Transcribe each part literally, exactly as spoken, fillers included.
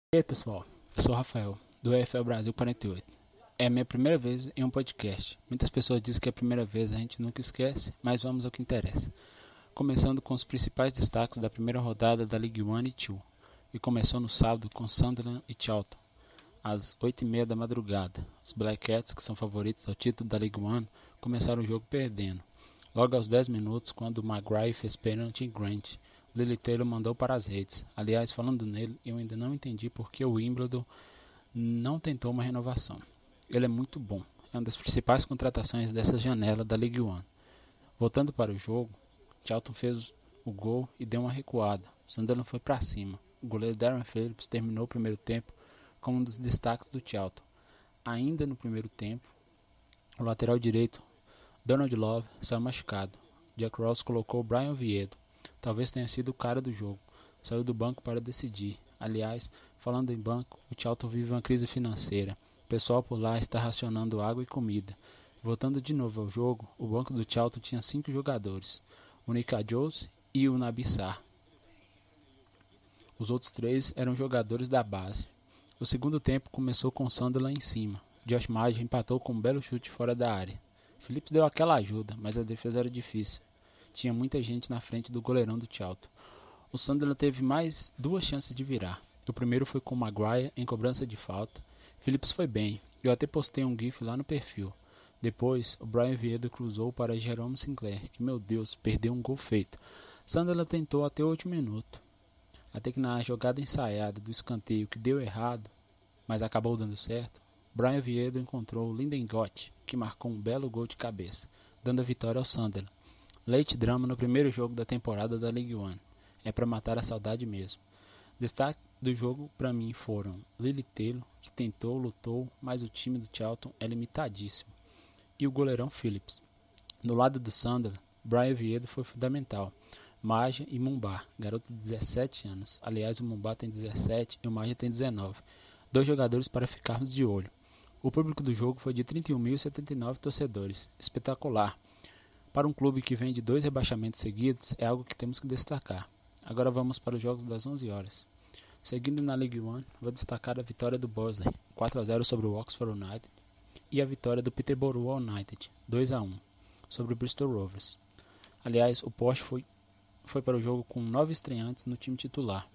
E aí pessoal, eu sou o Rafael, do E F L Brasil quarenta e oito. É a minha primeira vez em um podcast. Muitas pessoas dizem que é a primeira vez, a gente nunca esquece, mas vamos ao que interessa. Começando com os principais destaques da primeira rodada da League One e dois, e começou no sábado com Sunderland e Charlton, às oito e meia da madrugada. Os Black Cats, que são favoritos ao título da League One, começaram o jogo perdendo. Logo aos dez minutos, quando o Maguire fez pênalti em Grant, Lily Taylor mandou para as redes. Aliás, falando nele, eu ainda não entendi porque o Wimbledon não tentou uma renovação. Ele é muito bom, é uma das principais contratações dessa janela da League One. Voltando para o jogo, Charlton fez o gol e deu uma recuada. Sunderland foi para cima. O goleiro Darren Phillips terminou o primeiro tempo como um dos destaques do Charlton. Ainda no primeiro tempo, o lateral direito Donald Love saiu machucado. Jack Ross colocou Brian Oviedo. Talvez tenha sido o cara do jogo. Saiu do banco para decidir. Aliás, falando em banco, o Charlton vive uma crise financeira. O pessoal por lá está racionando água e comida. Voltando de novo ao jogo, o banco do Charlton tinha cinco jogadores. O Nika Jones e o Naby Sarr. Os outros três eram jogadores da base. O segundo tempo começou com o Sunderland em cima. Josh Maja empatou com um belo chute fora da área. Phillips deu aquela ajuda, mas a defesa era difícil. Tinha muita gente na frente do goleirão do Charlton. O Sunderland teve mais duas chances de virar. O primeiro foi com o Maguire em cobrança de falta. Phillips foi bem. Eu até postei um gif lá no perfil. Depois, o Brian Vieira cruzou para Jerome Sinclair, que, meu Deus, perdeu um gol feito. Sunderland tentou até o último minuto. Até que na jogada ensaiada do escanteio que deu errado, mas acabou dando certo, Brian Vieira encontrou Linden Gott, que marcou um belo gol de cabeça, dando a vitória ao Sunderland. Leite drama no primeiro jogo da temporada da League One. É para matar a saudade mesmo. Destaque do jogo para mim foram Lily Taylor, que tentou, lutou, mas o time do Charlton é limitadíssimo, e o goleirão Phillips. No lado do Sunderland, Brian Vieira foi fundamental. Maja e Mumba, garoto de dezessete anos. Aliás, o Mumba tem dezessete e o Maja tem dezenove. Dois jogadores para ficarmos de olho. O público do jogo foi de trinta e um mil e setenta e nove torcedores. Espetacular. Para um clube que vem de dois rebaixamentos seguidos, é algo que temos que destacar. Agora vamos para os jogos das onze horas. Seguindo na League One, vou destacar a vitória do Bursley, quatro a zero sobre o Oxford United, e a vitória do Peterborough United, dois a um, sobre o Bristol Rovers. Aliás, o Porsche foi, foi para o jogo com nove estreantes no time titular.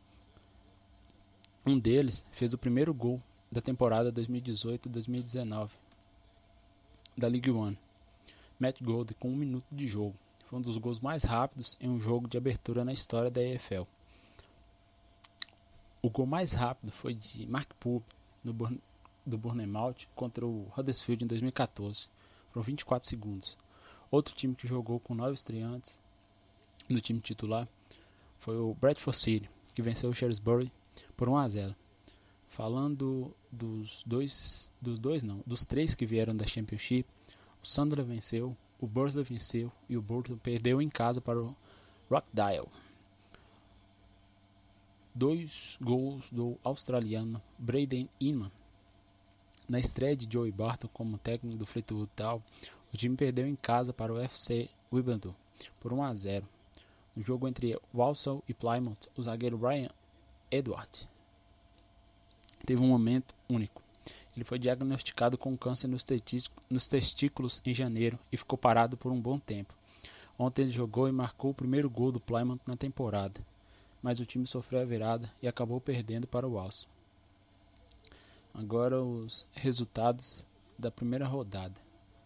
Um deles fez o primeiro gol da temporada dois mil e dezoito dois mil e dezenove da League One. Matt Gold com um minuto de jogo. Foi um dos gols mais rápidos em um jogo de abertura na história da E F L. O gol mais rápido foi de Mark Pope no Burn, do Bournemouth contra o Huddersfield em dois mil e quatorze. Foram vinte e quatro segundos. Outro time que jogou com nove estreantes no time titular foi o Bradford City, que venceu o Shrewsbury por um a zero. Falando dos dois, dos dois não, dos três que vieram da Championship, o Sunderland venceu, o Bursley venceu e o Bolton perdeu em casa para o Rochdale. Dois gols do australiano Braden Inman. Na estreia de Joey Barton como técnico do Fleetwood Town, o time perdeu em casa para o F C Wimbledon por um a zero. No jogo entre Walsall e Plymouth, o zagueiro Brian Edward teve um momento único. Ele foi diagnosticado com câncer nos, nos testículos em janeiro e ficou parado por um bom tempo. Ontem ele jogou e marcou o primeiro gol do Plymouth na temporada, mas o time sofreu a virada e acabou perdendo para o Walsall. Agora os resultados da primeira rodada.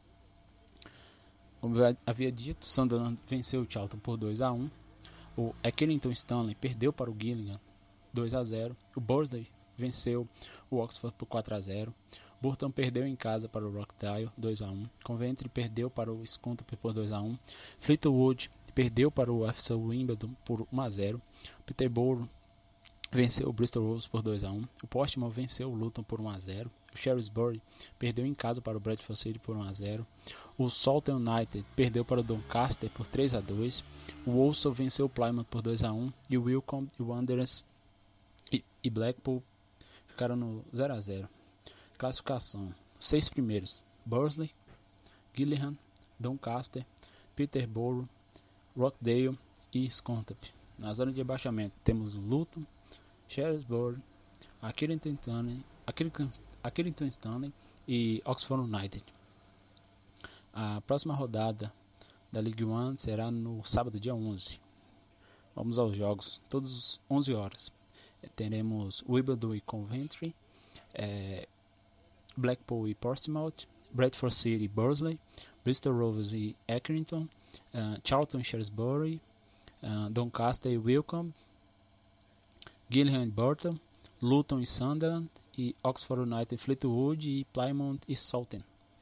Como eu havia dito, o Sunderland venceu o Charlton por dois a um. O Accrington Stanley perdeu para o Gillingham dois a zero. O Bursley venceu o Oxford por quatro a zero. Burton perdeu em casa para o Rochdale dois a um. Coventry perdeu para o Scunthorpe por dois a um. Fleetwood perdeu para o F C Wimbledon por um a zero. Peterborough venceu o Bristol Rovers por dois a um. O Portsmouth venceu o Luton por um a zero. O Shrewsbury perdeu em casa para o Bradford City por um a zero. O Salton United perdeu para o Doncaster por três a dois. O Walsall venceu o Plymouth por dois a um. E o Wycombe, o Wanderers e, e Blackpool ficaram no zero a zero. Classificação: seis primeiros: Bursley, Gillingham, Doncaster, Peterborough, Rochdale e Scunthorpe. Na zona de abaixamento temos Luton, Shrewsbury, Accrington Stanley, Accrington, Accrington Stanley e Oxford United. A próxima rodada da League One será no sábado, dia onze. Vamos aos jogos, todos onze horas. Teremos Wimbledon e Coventry, é, Blackpool e Portsmouth, Bradford City e Bursley, Bristol Rovers e Accrington, uh, Charlton e Shrewsbury, uh, Doncaster e Wycombe, Gillingham e Burton, Luton e Sunderland, e Oxford United e Fleetwood, e Plymouth e Southend.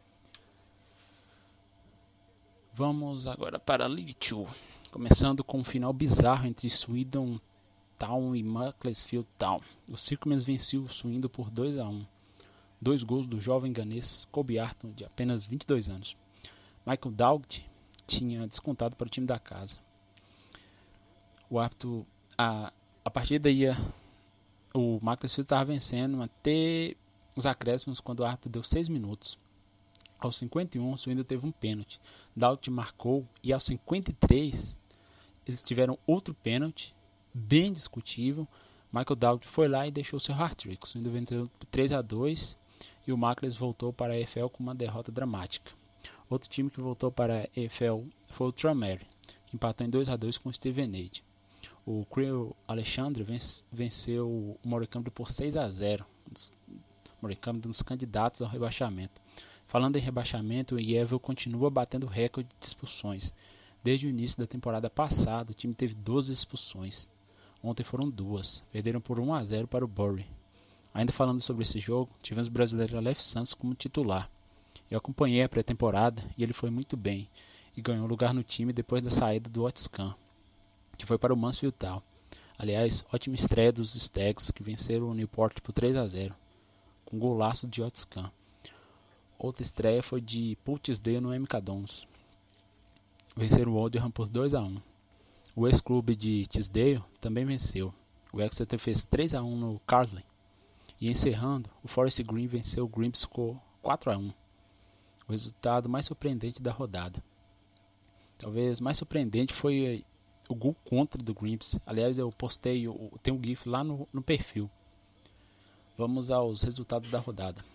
Vamos agora para a League Two, começando com um final bizarro entre Swindon Town e Macclesfield Town. O Circumens venceu o Swindon por dois a um. Dois gols do jovem ganês Kobe Arton, de apenas vinte e dois anos. Michael Dougherty tinha descontado para o time da casa. O árbitro, a, a partida ia, o Macclesfield estava vencendo até os acréscimos, quando o árbitro deu seis minutos. Aos cinquenta e um, o Swindon teve um pênalti. Dougherty marcou, e aos cinquenta e três eles tiveram outro pênalti, bem discutível. Michael Dougherty foi lá e deixou seu hat-trick. O Swindon venceu por três a dois e o Macclesfield voltou para a E F L com uma derrota dramática. Outro time que voltou para a E F L foi o Tranmere, que empatou em dois a dois com o Stevenage. O Crewe Alexandre venceu o Morecambe por seis a zero. O Morecambe dos candidatos ao rebaixamento. Falando em rebaixamento, o Yeovil continua batendo recorde de expulsões. Desde o início da temporada passada, o time teve doze expulsões. Ontem foram duas. Perderam por um a zero para o Bury. Ainda falando sobre esse jogo, tivemos o brasileiro Aleph Santos como titular. Eu acompanhei a pré-temporada e ele foi muito bem, e ganhou lugar no time depois da saída do Otiscan, que foi para o Mansfield Town. Aliás, ótima estreia dos Stags, que venceram o Newport por três a zero, com golaço de Otiscan. Outra estreia foi de Portisdale no M K Dons. Venceram o Oldham por dois a um. O ex-clube de Tisdale também venceu. O Exeter fez três a um no Carsley. E encerrando, o Forest Green venceu o Grimsby por quatro a um. O resultado mais surpreendente da rodada. Talvez mais surpreendente foi o gol contra do Grimsby. Aliás, eu postei, tem um GIF lá no, no perfil. Vamos aos resultados da rodada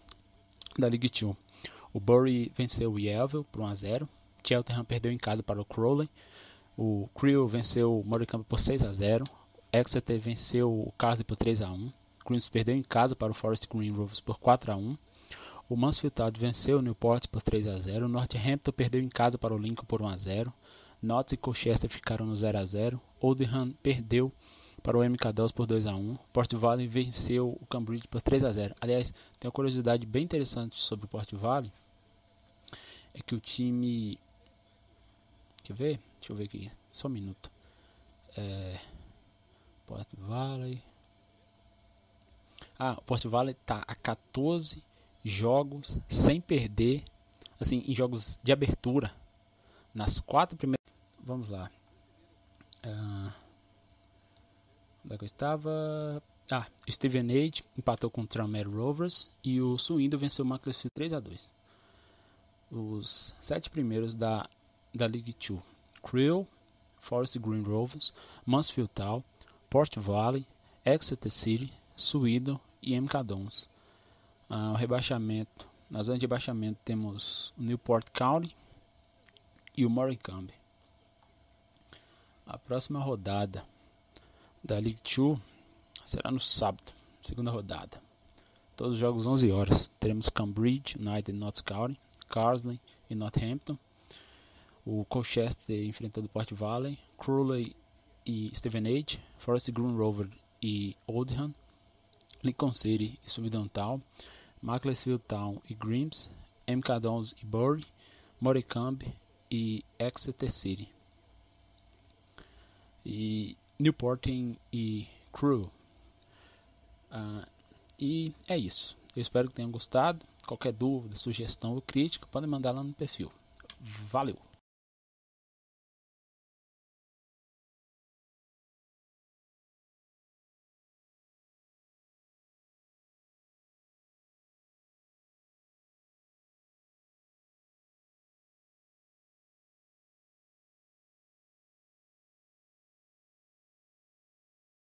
da League Two. O Bury venceu o Yeovil por um a zero. Cheltenham perdeu em casa para o Crowley. O Crewe venceu o Morecambe por seis a zero. Exeter venceu o Carsley por três a um. Grimsby perdeu em casa para o Forest Green Rovers por quatro a um. O Mansfield Town venceu o Newport por três a zero. O Northampton perdeu em casa para o Lincoln por um a zero. Notts e Colchester ficaram no zero a zero. Oldham perdeu para o M K Dons por dois a um. Port Vale venceu o Cambridge por três a zero. Aliás, tem uma curiosidade bem interessante sobre o Port Vale. É que o time... Deixa eu ver? Deixa eu ver aqui. Só um minuto. É... Port Vale... Ah, o Port Vale está a quatorze jogos sem perder, assim, em jogos de abertura, nas quatro primeiras... Vamos lá. Uh, onde é que eu estava? Ah, Stevenage empatou com o Tranmere Rovers e o Swindon venceu o Macclesfield três a dois. Os sete primeiros da, da League Two: Crewe, Forest Green Rovers, Mansfield Town, Port Vale, Exeter City, Swindon e M K Dons. Ah, o rebaixamento, na zona de rebaixamento temos o Newport County e o Morecambe. A próxima rodada da League Two será no sábado, segunda rodada. Todos os jogos onze horas. Teremos Cambridge United e Notts County, Carsley e Northampton. O Colchester enfrentando o Port Vale, Crawley e Stevenage, Forest Green Rovers e Oldham, Lincoln City e Swindon Town, Macclesfield Town e Grimsby, M K Dons e Bury, Morecambe e Exeter City. E Newport e Crewe. Uh, e é isso. Eu espero que tenham gostado. Qualquer dúvida, sugestão ou crítica, podem mandar lá no perfil. Valeu!